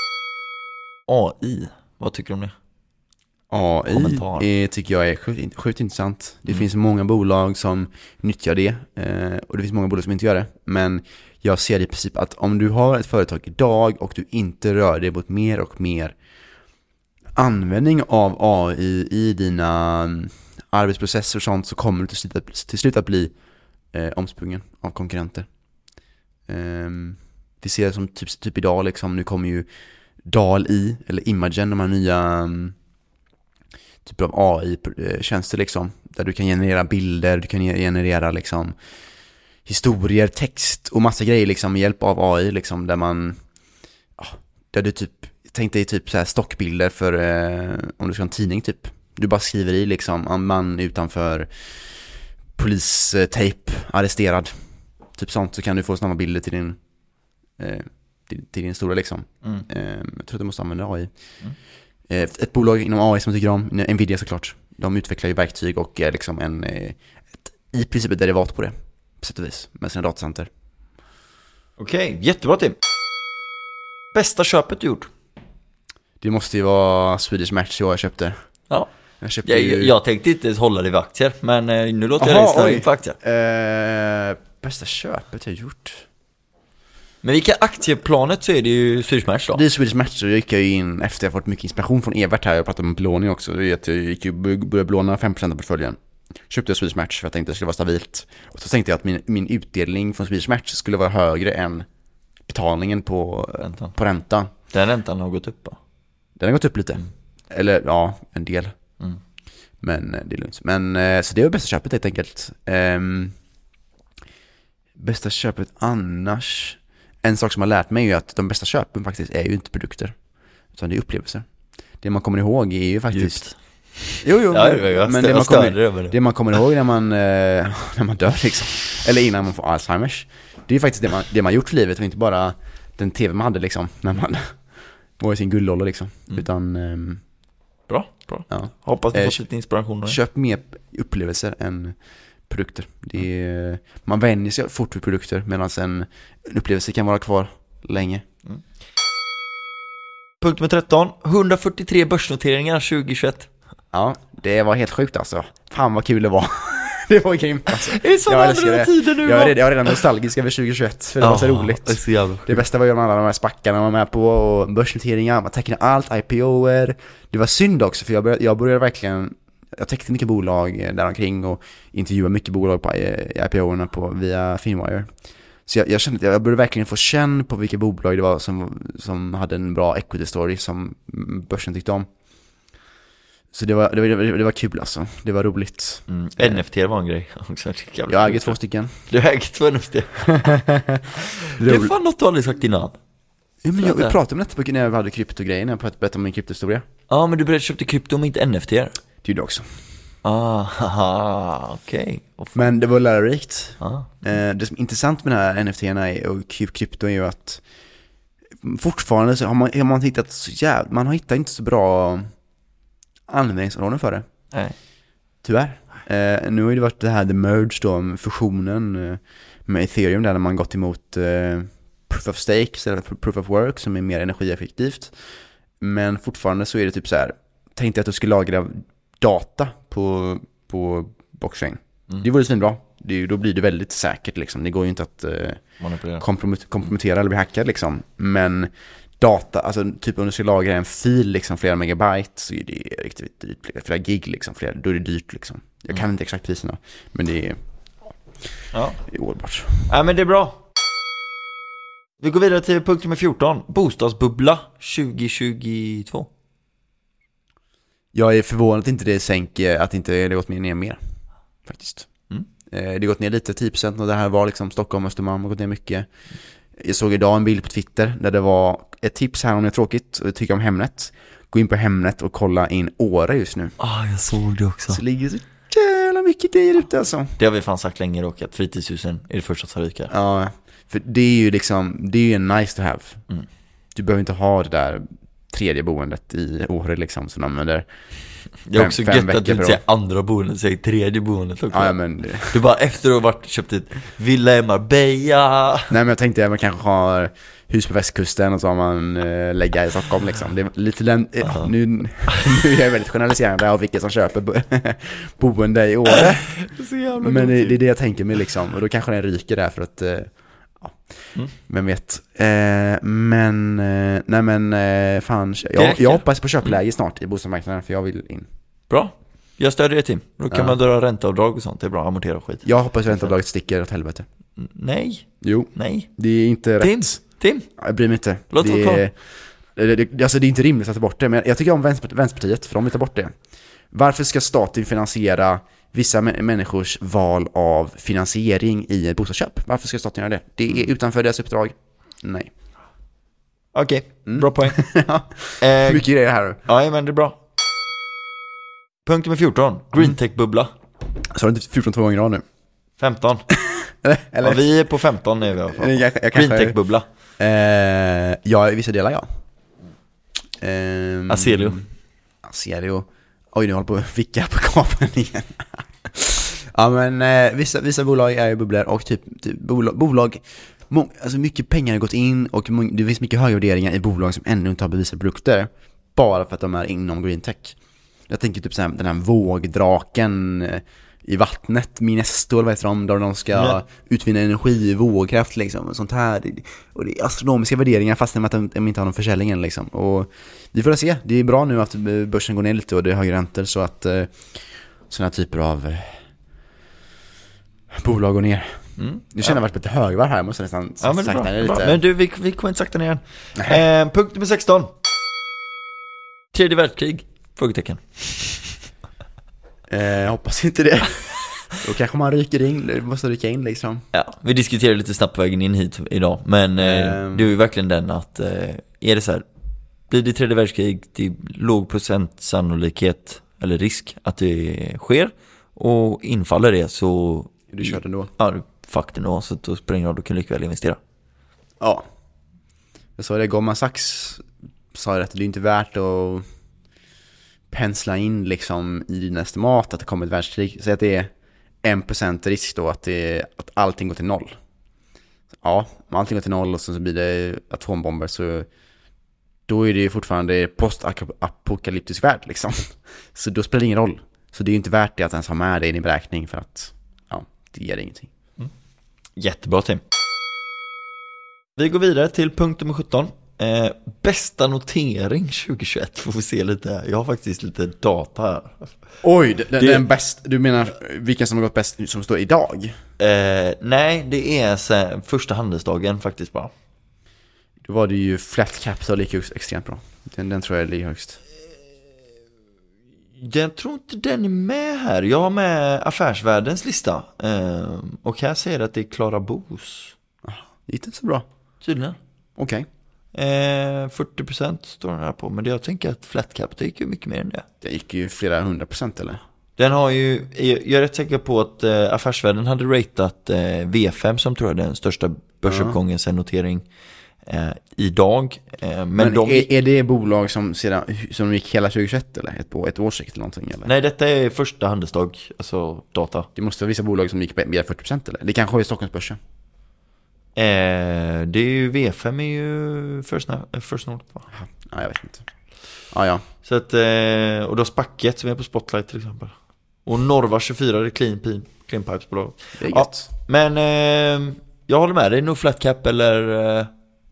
AI. Vad tycker du om det? AI tycker jag är sjukt intressant. Det finns många bolag som nyttjar det. Och det finns många bolag som inte gör det. Men jag ser i princip att om du har ett företag idag och du inte rör dig mot mer och mer användning av AI i dina arbetsprocesser och sånt, så kommer du till slut att bli omsprungen av konkurrenter. Vi ser det som typ idag liksom, nu kommer ju DALL-E eller Imagen, de här nya typer av AI-tjänster liksom, där du kan generera bilder, du kan generera liksom historier, text och massa grejer liksom med hjälp av AI liksom, där man där du typ tänkte dig typ så här stockbilder för om du ska ha en tidning typ. Du bara skriver i liksom en man utanför polistejp arresterad. Typ sånt, så kan du få snabba bilder till din stora liksom. Jag tror att du måste använda AI. Ett bolag inom AI som jag tycker om, Nvidia såklart. De utvecklar ju verktyg och är liksom i princip ett derivat på det, på sätt och vis, med sina datacenter. Okej, jättebra Tim. Bästa köpet du gjort? Det måste ju vara Swedish Match jag köpte. Ja. Jag tänkte inte hålla det vid aktier, men nu låter jag dig ställa på aktier. Bästa köpet jag gjort. Men vilka aktieplanet så är det ju Swedish Match då? Det är Swedish Match, så jag gick in efter jag fått mycket inspiration från Evert här. Jag pratade om belåning också. Det är att jag gick ju började belåna 5% av portföljen. Köpte jag Swedish Match för jag tänkte att det skulle vara stabilt. Och så tänkte jag att min utdelning från Swedish Match skulle vara högre än betalningen på räntan. Den räntan har gått upp då? Den har gått upp lite. Eller ja, en del. Men det är lugnt. Men så det var bästa köpet helt enkelt. Bästa köpet annars. En sak som har lärt mig är ju att de bästa köpen faktiskt är ju inte produkter, utan det är upplevelser. Det man kommer ihåg är ju faktiskt men det man kommer ihåg när man dör liksom, eller innan man får Alzheimers. Det är faktiskt det man gjort i livet, och inte bara den tv man hade liksom när man var i sin guldålder liksom. Utan bra. Ja. Hoppas du fått lite inspiration. Köp mer upplevelser än produkter. Man vänjer sig fort vid produkter, medan en upplevelse kan vara kvar länge. Punkt med 13. 143 börsnoteringar 2021. Ja, det var helt sjukt alltså. Fan vad kul det var. Det var grymt alltså. Det är så andra tider nu. Jag är redan nostalgisk över 2021, för det var så roligt. Det bästa var ju alla de här spackarna man var med på, och börsnoteringar, man tecknade allt, IPOer. Det var synd också, för jag började verkligen, jag täckte mycket bolag där omkring och intervjuade mycket bolag på IPO-erna via Finwire. Så jag kände att jag började verkligen få känn på vilka bolag det var som hade en bra equity story som börsen tyckte om. Så det var kul alltså. Det var roligt. NFT var en grej också. Jag äger 2 stycken. Du äger 2 NFT. Det är fan något du aldrig sagt innan. Ja, men jag pratade om detta när jag hade kryptogrejer, när jag berättade om min kryptohistoria. Ja, men du köpte krypto men inte NFT. Det gjorde jag också. Okej. Men det var lärorikt. Det som är intressant med den här NFT-erna och krypto är ju att fortfarande så har man hittat man har hittat inte så bra användningsområden för det. Nej. Tyvärr. Nu har det varit det här the merge då, fusionen med Ethereum där man gått emot proof of stake istället för proof of work som är mer energieffektivt. Men fortfarande så är det typ så här, tänkte att du skulle lagra data på blockchain. Det vore svinbra. Då blir det väldigt säkert liksom. Det går ju inte att kompromettera eller bli hackad liksom. Men data, alltså typ om du ska lagra en fil liksom flera megabyte så är det riktigt dyrt, flera gig liksom, då är det dyrt liksom. Jag kan inte exakt priserna, men det är ohållbart. Ja, men det är bra. Vi går vidare till punkt nummer 14. Bostadsbubbla 2022. Jag är förvånad att inte det sänker, att inte det gått ner mer faktiskt. Det gått ner lite 10% och det här var liksom Stockholm och Östermalm har gått ner mycket. Jag såg idag en bild på Twitter där det var ett tips här om det är tråkigt och tycker om Hemnet. Gå in på Hemnet och kolla in Åre just nu. Jag såg det också. Så ligger så jävla mycket grejer ute alltså. Det har vi fan sagt länge dock, att fritidshusen är det första som ryker. Ja, för det är ju liksom, det är ju en nice to have. Du behöver inte ha det där tredje boendet i Åre liksom som de använder. Det är också gött att du inte säger andra boendet, säger tredje boendet också. Ja, men du bara efter att ha varit köpt ett villa i Marbella. Nej, men jag tänkte att man kanske har hus på västkusten och så har man lägga i Stockholm liksom. Det är lite nu är jag väldigt generaliserande av vilka som köper boende i Åre. Men det är det jag tänker mig liksom. Och då kanske den ryker där för att vem vet. Fan, jag hoppas på köpläge snart i bostadsmarknaden för jag vill in. Bra. Jag stödjer det, Tim. Då kan man dra ränteavdrag och sånt. Det är bra, amortera skit. Jag hoppas att ränteavdraget sticker åt helvete. Nej. Jo. Nej. Det är inte rätt. Tim. Jag bryr mig inte. Låt det vara kvar. Alltså det är inte rimligt att ta bort det. Men jag tycker om Vänsterpartiet för de vill ta bort det. Varför ska staten finansiera vissa människors val av finansiering i ett bostadsköp? Varför ska staten göra det? Det är utanför deras uppdrag. Nej. Okej, bra poäng. Mycket grejer här. Ja, men det är bra. Punkt nummer 14. Green tech-bubbla. Så har du inte 14 två gånger idag nu? 15. Eller? Ja, vi är på 15 nu i alla fall. Green tech-bubbla. Ja, i vissa delar ja. Aselio. Oj, nu håller på att vicka på kapen igen. Ja, men vissa bolag är ju bubblor och typ bolag, alltså mycket pengar har gått in och det finns mycket höga värderingar i bolag som ännu inte har bevisat produkter bara för att de är inom green tech. Jag tänker typ så här, den här vågdraken i vattnet, Minesto eller vad heter de, där de ska utvinna energi, vågkraft liksom, och sånt här. Och det är astronomiska värderingar fast med att de inte har någon försäljning liksom. Och vi får se, det är bra nu att börsen går ner lite och det är högre räntor så att såna typer av bolag går ner. Nu känner jag varit lite högvarv här, måste nästan sakta ner lite. Men du, vi kommer inte sakta ner igen. Punkt nummer 16. Tredje världskrig? Frågetecken. Jag hoppas inte det. Då kanske man måste ryka in liksom. Ja, vi diskuterar lite snabbt på vägen in hit idag. Men det är ju verkligen den att är det så här, blir det tredje världskrig, det är låg procent sannolikhet eller risk att det sker. Och infaller det så du kör den då. Ja, fuck det då. Så då springer jag, då kan du lika väl investera. Ja. Jag sa det, Goldman Sachs sa det att det är inte värt att pensla in liksom i dina estimat att det kommer ett världskrig. Så att det är 1% risk då att allting går till noll. Ja, om allting går till noll och så blir det atombomber så då är det ju fortfarande post-apokalyptisk värld liksom. Så då spelar det ingen roll. Så det är ju inte värt det att ens ha med det i din beräkning för att det ger ingenting. Jättebra, Tim. Vi går vidare till punkt nummer 17. Bästa notering 2021. Får vi se lite. Jag har faktiskt lite data här. Oj, den bäst. Du menar vilken som har gått bäst som står idag? Nej, det är så första handelsdagen faktiskt bara. Då var det ju Flat Capital gick extremt bra. Den tror jag ligger högst. Jag tror inte den är med här. Jag har med Affärsvärldens lista. Och här säger det att det är Klara Bos. Det gick inte så bra. Tydligen. Okej. 40% står den här på. Men jag tänker att Flat Capital gick ju mycket mer än det. Det gick ju flera 100% eller? Den har ju, jag är rätt säker på att Affärsvärlden hade ratat V5 som tror jag är den största börsuppgången sen notering idag. Men är det bolag som gick hela 2021 eller ett årsikt eller någonting eller? Nej, detta är första handelsdag, alltså data. Det måste vara vissa bolag som gick mer 40% eller? Det kanske är Stockholmsbörsen. Det är ju V5 är ju First North, va? Ja, jag vet inte. Ja. Så att, och då Spacket som är på Spotlight till exempel. Och Norva 24 är Clean Pipes bolag. Det är gött. Ja, men jag håller med dig, nog Flat Cap eller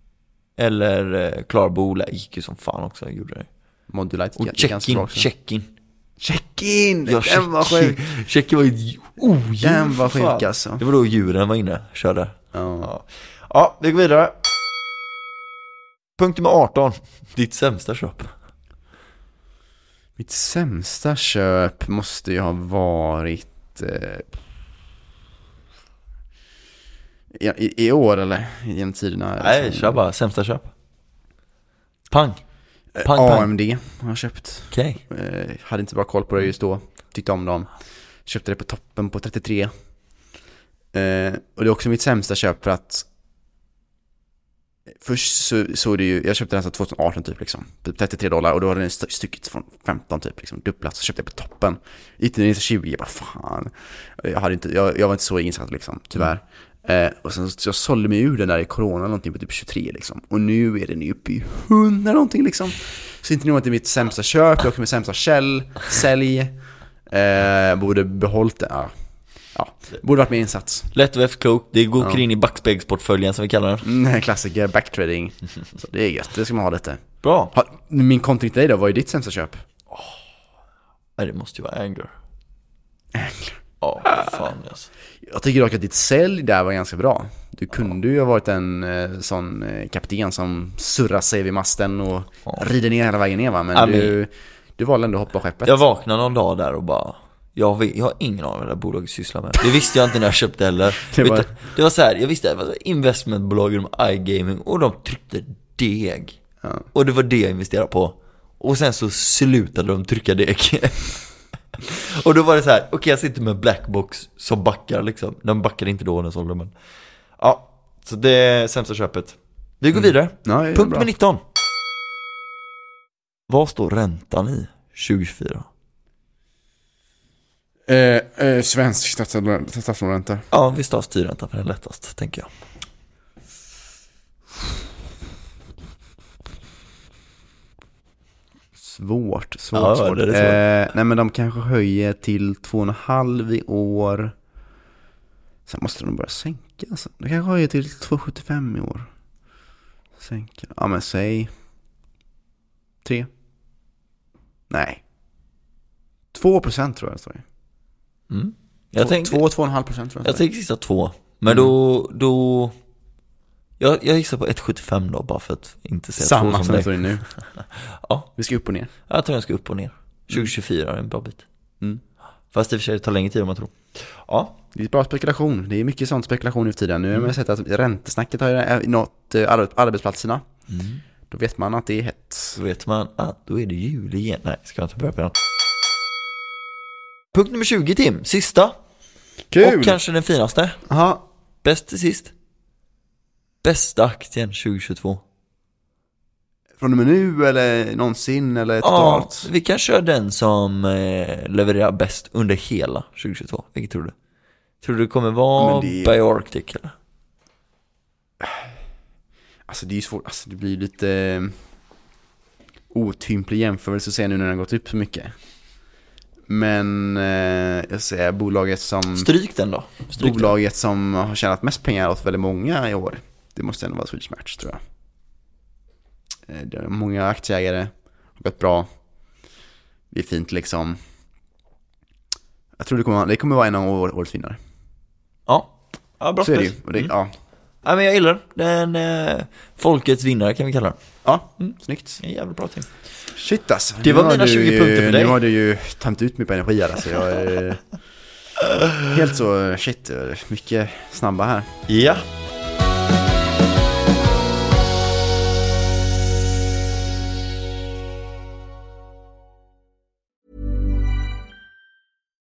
Klarbo gick ju som fan också, gjorde det. Modulite och check-in. Ja, den var sjuk. Check-in var ju den var sjuk alltså. Det var då djuren var inne, körde. Ja, vi går vidare. Punkt nummer 18. Ditt sämsta köp. Mitt sämsta köp måste ju ha varit i år eller genom tiderna. Nej, kör bara sämsta köp. Pang. AMD har jag köpt. Okej. Hade inte bra koll på det just då. Tyckte om dem. Köpte det på toppen på 33. Och det är också mitt sämsta köp för att först så är det ju, jag köpte den 2018 typ liksom, typ $33 och då hade den stycket från 15 typ liksom, dubblat, så köpte jag på toppen. Gick den in till 20, jag bara fan. Jag var inte så insatt liksom, tyvärr. Och sen så jag sålde mig ur den där i corona någonting på typ 23 liksom. Och nu är den uppe i 100 någonting liksom. Så inte nog att det är mitt sämsta köp, jag också mitt sämsta sälj. Borde behållit det. Ja, borde varit med insats. Lätt och efterklok. Det går in i backspegsportföljen som vi kallar den. Klassiker, backtrading. Så det är gött, det ska man ha lite. Bra. Min kontring till dig då, vad är ditt sämsta köp? Det måste ju vara Angler. Fan alltså. Jag tycker dock att ditt sälj där var ganska bra. Du kunde ju ha varit en sån kapten som surrar sig vid masten och rider ner hela vägen ner, va? Men du valde ändå att hoppa skeppet. Jag vaknade någon dag där och bara jag har ingen aning vad det där bolaget sysslar med. Det visste jag inte när jag köpte heller. Det var så här, jag visste att det var investmentbolag inom iGaming och de tryckte deg. Och det var det jag investerade på. Och sen så slutade de trycka deg. Och då var det så här, okej, jag sitter med Blackbox som backar liksom. Den backade inte då när sålde, men ja, så det är sämsta köpet. Vi går vidare. Punkt nummer 19. Vad står räntan i 2024? Svensk statslåneränta. Ja, vi tar styrräntan för den lättast, tänker jag. Svårt. Nej, men de kanske höjer till 2,5 i år. Sen måste de börja sänka alltså. De kanske höjer till 2,75 i år. Sänka. Ja, men säg 3. Nej. 2% tror jag står det. Jag tänkte 2,5% tror jag. Jag tänkte gissa 2. Men då jag gissar på 1,75 då, bara för att inte säga samma 2 som det står nu. Ja. Vi ska upp och ner. Jag tror jag ska upp och ner. 2024 är en bra bit. Fast i och för sig tar längre tid om man tror. Ja. Det är bra spekulation. Det är mycket sånt spekulation i tiden. Nu har man sett att räntesnacket har nått arbetsplatserna. Då vet man att det är hett. Då vet man att då är det jul igen. Nej, ska jag inte börja på den. Punkt nummer 20, Tim. Sista. Kul. Och kanske den finaste. Aha. Bäst till sist. Bästa aktien 2022. Från och med nu eller någonsin eller totalt? Ja, vi kan köra den som levererar bäst under hela 2022. Vilket tror du? Tror du det kommer vara BioArctic eller? Alltså det är ju svårt. Alltså det blir lite otymplig jämförelse att säga nu när den har gått upp så mycket. Men jag säger bolaget som... Stryk den då. Bolaget som har tjänat mest pengar åt väldigt många i år. Det måste ändå vara Swedish Match, tror jag. Det är många aktieägare. Har gått bra. Det är fint liksom. Jag tror det kommer vara en av årets vinnare. Ja, bra. Så är det ju. Och det, ja, men jag gillar den. Folkets vinnare kan vi kalla den. Ja, snyggt. En jävla bra ting. Shit alltså. Det var mina 20 punkter för dig. Nu har du ju tömt ut mig på energi här. Alltså. Jag är helt så, shit, mycket snabba här. Ja.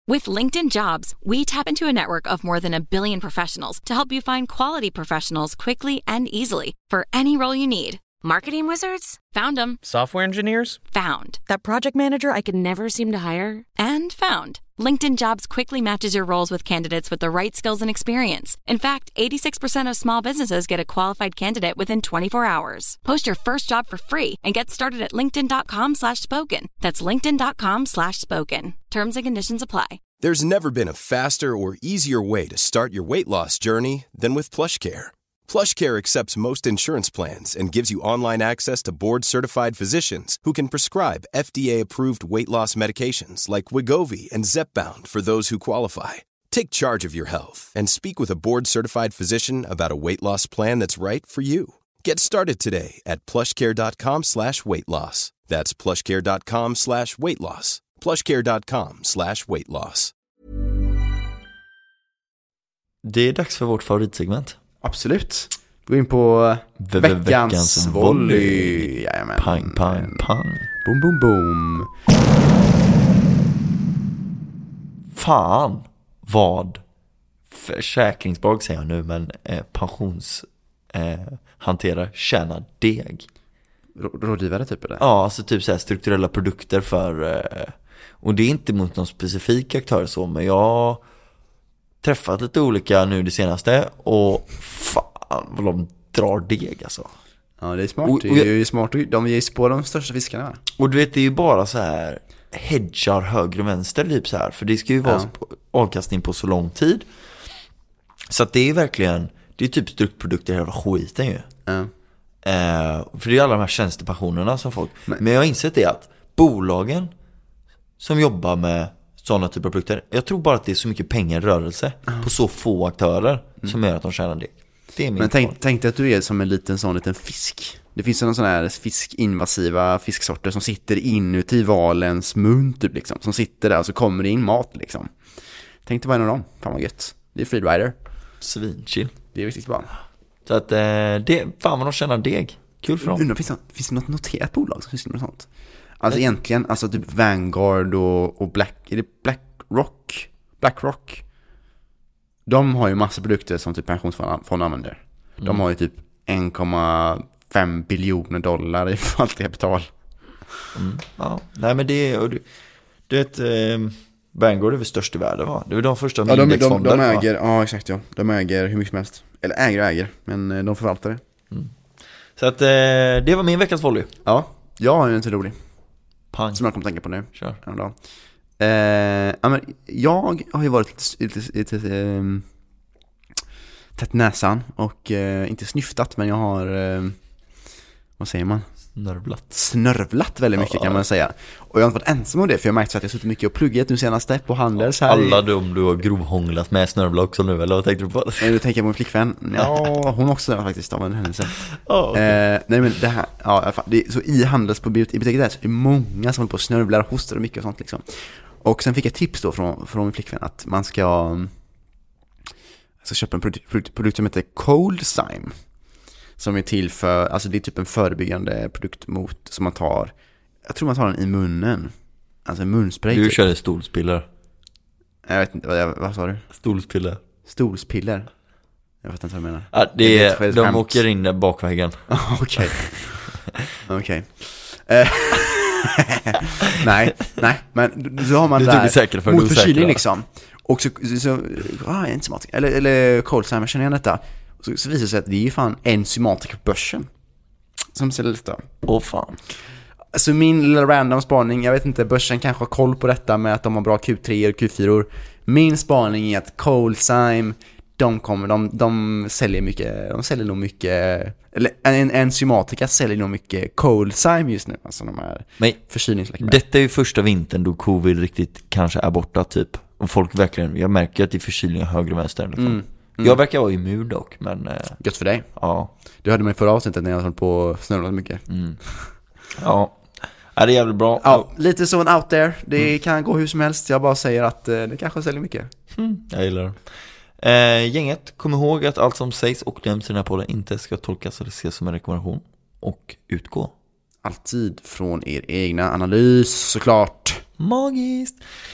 With LinkedIn Jobs, we tap into a network of more than 1 billion professionals to help you find quality professionals quickly and easily for any role you need. Marketing wizards? Found them. Software engineers? Found. That project manager I could never seem to hire? And found. LinkedIn Jobs quickly matches your roles with candidates with the right skills and experience. In fact, 86% of small businesses get a qualified candidate within 24 hours. Post your first job for free and get started at linkedin.com/spoken. That's linkedin.com/spoken. Terms and conditions apply. There's never been a faster or easier way to start your weight loss journey than with PlushCare. PlushCare accepts most insurance plans and gives you online access to board-certified physicians who can prescribe FDA-approved weight loss medications like Wegovy and Zepbound for those who qualify. Take charge of your health and speak with a board-certified physician about a weight loss plan that's right for you. Get started today at plushcare.com/weightloss. That's plushcare.com/weightloss. plushcare.com/weightloss. Det är dags för vårt favoritsegment. Absolut. Gå in på veckans volley. Jajamän. Pang, pang, pang. Boom, boom, boom. Fan vad försäkringsbolag säger jag nu, men pensionshanterare tjänar deg. Rådgivare typ eller? Ja, alltså typ så här strukturella produkter för och det är inte mot någon specifik aktör så, men jag har träffat lite olika nu det senaste och fan vad de drar deg alltså. Ja, det är smart. Det är ju smart. De ger ju på de största fiskarna, va? Och du vet, det är ju bara så här hedgar höger och vänster typ så här, för det ska ju vara avkastning på så lång tid. Så att det är verkligen, det är typ struktprodukter hela skiten ju. För det är alla de här tjänstepensionerna som folk. Men jag har insett det att bolagen som jobbar med sådana typer av produkter, jag tror bara att det är så mycket pengar i rörelse på så få aktörer som gör att de tjänar det. Det är min. Men tänk dig att du är som en liten fisk. Det finns någon sån här invasiva fisksorter som sitter inuti valens mun typ liksom, som sitter där och så kommer det in mat liksom. Tänk dig vad en av dem. Fan vad gött. Det är Freerider. Svinchill. Det är riktigt bra. Så att det, fan vad de tjänar deg. Kul för dem. Undrar, finns det något noterat bolag som sysslar med sånt? Alltså egentligen, alltså typ Vanguard och BlackRock. De har ju massa produkter som typ pensionsfonder använder. De har ju typ 1,5 biljoner dollar i fallt kapital. Ja, nej men det är, du vet, Vanguard är väl störst i världen, va? Det är väl de första med indexfonder. De äger, ja exakt ja. De äger hur mycket som helst. Eller äger, men de förvaltar det. Så att det var min veckans volley. Ja, jag har en till rolig. Pang. Som jag kommer tänka på nu. Kör. Men jag har ju varit lite tätt näsan och inte snyftat, men jag har vad säger man? Snörvlat väldigt mycket kan man säga. Och jag har inte varit ensam om det, för jag märkte att jag suttit mycket och pluggat nu senaste på Handels här. Alla de du har grovhånglat med snörvla också nu, eller vad tänkte du på? Nu tänker jag på min flickvän. Ja, hon också faktiskt av en händelse. Nej men det här, ja i alla fall, det är så i Handels på biblioteket där så är det många som håller på och snörvlar och hostar och mycket och sånt liksom. Och sen fick jag tips då från min flickvän att man ska köpa en produkt som heter Coldzyme. Som är till för, alltså det är typ en förebyggande produkt mot, som man tar, jag tror man tar den i munnen. Alltså en munspray. Du typ. körde stolspiller. Jag vet inte, vad sa du? Stolspiller. Jag vet inte vad du menar. Ja, de åker in där bakvägen. Okej. Nej, men då har man där mot förkylning liksom. Och så enzymatik, eller Coldzyme, jag känner igen detta. Så visar det sig att det är ju fan enzymatik på börsen som säljer lite. Fan. Alltså min lilla random spaning, jag vet inte, börsen kanske har koll på detta med att de har bra Q3 och Q4. Min spaning är att Coldzyme, de säljer mycket, de säljer nog mycket, eller en enzymatika säljer nog mycket Coldzyme just nu, alltså de här förkylningsläkemedel. Detta är ju första vintern då covid riktigt kanske är borta typ. Och folk verkligen, jag märker att det är förkylningar höger och vänster liksom. Jag verkar vara immun dock, men gött för dig. Ja. Du hörde mig förra avsnittet när jag höll på att snurra mycket. Ja. Det är jävligt bra. Ja, lite så en out there. Det kan gå hur som helst. Jag bara säger att det kanske säljer mycket. Jag gillar det. Gänget, kom ihåg att allt som sägs och nämns i den här podden inte ska tolkas eller ses som en rekommendation och utgå. Alltid från er egna analys, såklart. Magiskt.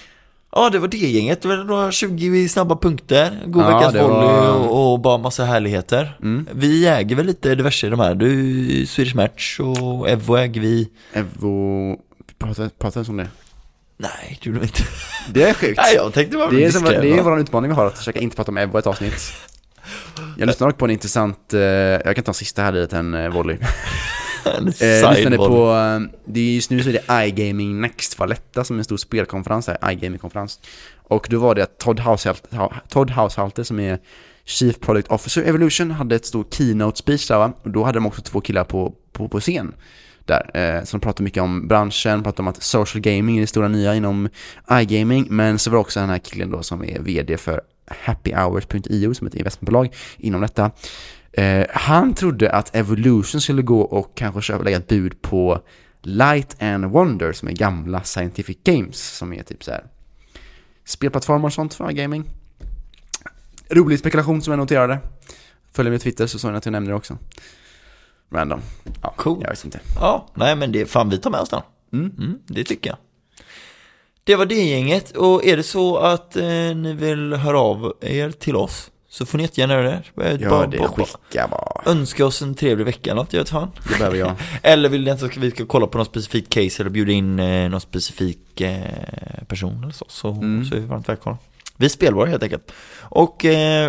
Ja, det var det gänget. Det var några 20 snabba punkter. God Ja, veckans det var- volley och bara massa härligheter. Vi äger väl lite diverse i de här. Du, Swedish Match och Evo äger vi. Evo, pratar om det. Nej, det gjorde vi inte. Det är sjukt. Nej, jag tänkte bara Det är vår utmaning vi har, att försöka inte prata om Evo ett avsnitt. Jag lyssnade på en intressant, jag kan ta en sista här i en volley. Jag lyssnade på, det är just nu så är det iGaming Next Valletta som är en stor spelkonferens här, iGaming-konferens. Och då var det att Todd Haushalter som är Chief Product Officer Evolution hade ett stort keynote speech där, va? Och då hade de också 2 killar på scen där, som pratade mycket om branschen, pratade om att social gaming är det stora nya inom iGaming, men så var också den här killen då som är vd för happyhours.io som är ett investmentbolag inom detta. Han trodde att Evolution skulle gå och kanske lägga ett bud på Light and Wonder som är gamla Scientific Games som är typ så här spelplattformar och sånt för gaming. Rolig spekulation som jag noterade. Följer med Twitter så såg jag att jag nämnde det också. Random. Ja, cool. Jag vet inte. Ja, nej men det är fan vi tar med oss den. Det tycker jag. Det var det gänget. Och är det så att ni vill höra av er till oss så får ni jättegärna göra det. Skicka bara. Önska oss en trevlig vecka något, jag vet fan. Det behöver jag. Eller vill ni att vi ska kolla på något specifikt case eller bjuda in någon specifik person eller så är vi varmt välkomna. Vi är spelbara helt enkelt. Och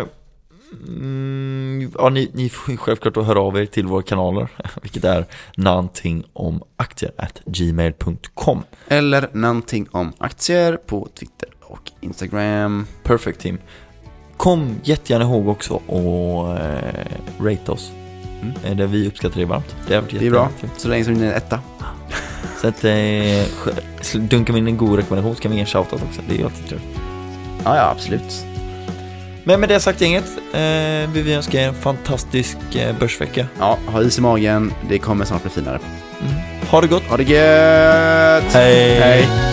ja, ni får självklart att höra av er till våra kanaler, vilket är någontingomaktier@gmail.com eller någonting om aktier på Twitter och Instagram. Perfect team. Kom jättegärna ihåg också och rate oss. Det vi uppskattar det varmt. Det är bra, så länge som ni är etta. Så att dunkar in en god rekommendation så kan vi ge en shoutout också. Det är alltid trevligt. Ja, absolut. Men med det sagt inget, vill vi önska er en fantastisk börsvecka. Ja, ha is i magen. Det kommer snart bli finare. Ha det gott. Ha det gött. Hej.